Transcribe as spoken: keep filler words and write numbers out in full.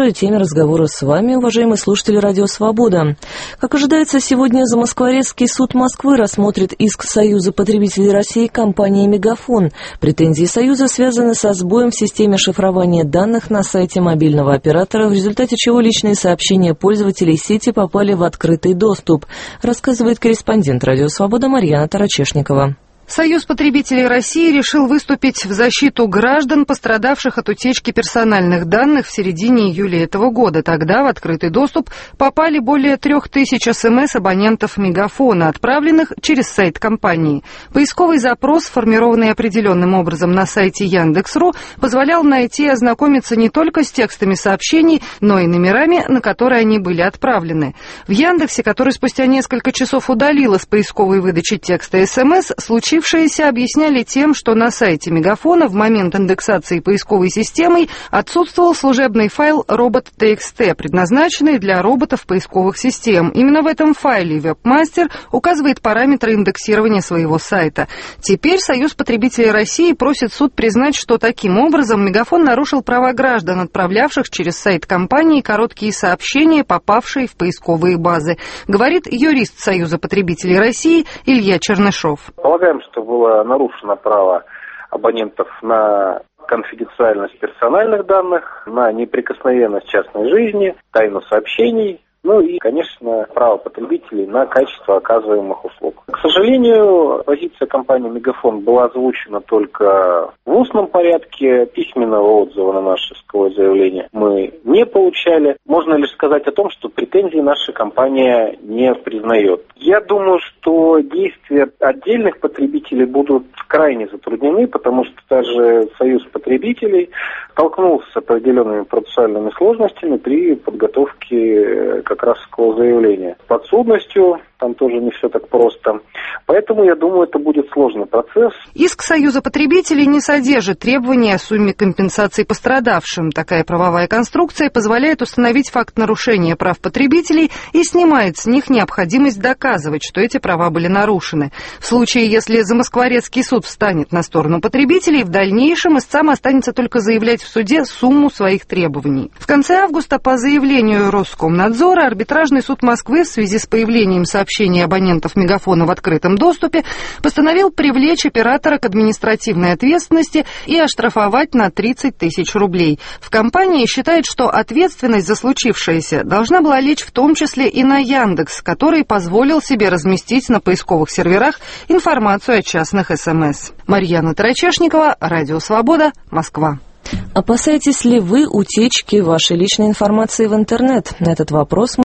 Теме разговора с вами, уважаемые слушатели Радио Свобода. Как ожидается, сегодня Замоскворецкий суд Москвы рассмотрит иск Союза потребителей России компании «Мегафон». Претензии Союза связаны со сбоем в системе шифрования данных на сайте мобильного оператора, в результате чего личные сообщения пользователей сети попали в открытый доступ, рассказывает корреспондент Радио Свобода Марьяна Тарачешникова. Союз потребителей России решил выступить в защиту граждан, пострадавших от утечки персональных данных в середине июля этого года. Тогда в открытый доступ попали более трех тысяч СМС абонентов Мегафона, отправленных через сайт компании. Поисковый запрос, сформированный определенным образом на сайте Яндекс.ру, позволял найти и ознакомиться не только с текстами сообщений, но и номерами, на которые они были отправлены. В Яндексе, который спустя несколько часов удалил из поисковой выдачи текста СМС, случилось Случившиеся объясняли тем, что на сайте Мегафона в момент индексации поисковой системой отсутствовал служебный файл робот.txt, предназначенный для роботов поисковых систем. Именно в этом файле веб-мастер указывает параметры индексирования своего сайта. Теперь Союз потребителей России просит суд признать, что таким образом Мегафон нарушил права граждан, отправлявших через сайт компании короткие сообщения, попавшие в поисковые базы, говорит юрист Союза потребителей России Илья Чернышов. Полагаем, что было нарушено право абонентов на конфиденциальность персональных данных, на неприкосновенность частной жизни, тайну сообщений, ну и, конечно, право потребителей на качество оказываемых услуг. К сожалению, позиция компании «Мегафон» была озвучена только в устном порядке. Письменного отзыва на наше исковое заявление мы не получали. Можно лишь сказать о том, что претензии наша компания не признает. Я думаю, что действия отдельных потребителей будут крайне затруднены, потому что даже Союз потребителей столкнулся с определенными процессуальными сложностями при подготовке как раз искового заявления. С подсудностью там тоже не все так просто. Поэтому, я думаю, это будет сложный процесс. Иск Союза потребителей не содержит требований о сумме компенсации пострадавшим. Такая правовая конструкция позволяет установить факт нарушения прав потребителей и снимает с них необходимость доказывать, что эти права были нарушены. В случае, если Замоскворецкий суд встанет на сторону потребителей, в дальнейшем истцам останется только заявлять в суде сумму своих требований. В конце августа по заявлению Роскомнадзора арбитражный суд Москвы в связи с появлением сообщений абонентов Мегафона в открытом доступе постановил привлечь оператора к административной ответственности и оштрафовать на тридцать тысяч рублей. В компании считают, что ответственность за случившееся должна была лечь в том числе и на Яндекс, который позволил себе разместить на поисковых серверах информацию о частных СМС. Марьяна Тарачешникова, Радио Свобода, Москва. Опасаетесь ли вы утечки вашей личной информации в интернет? На этот вопрос мы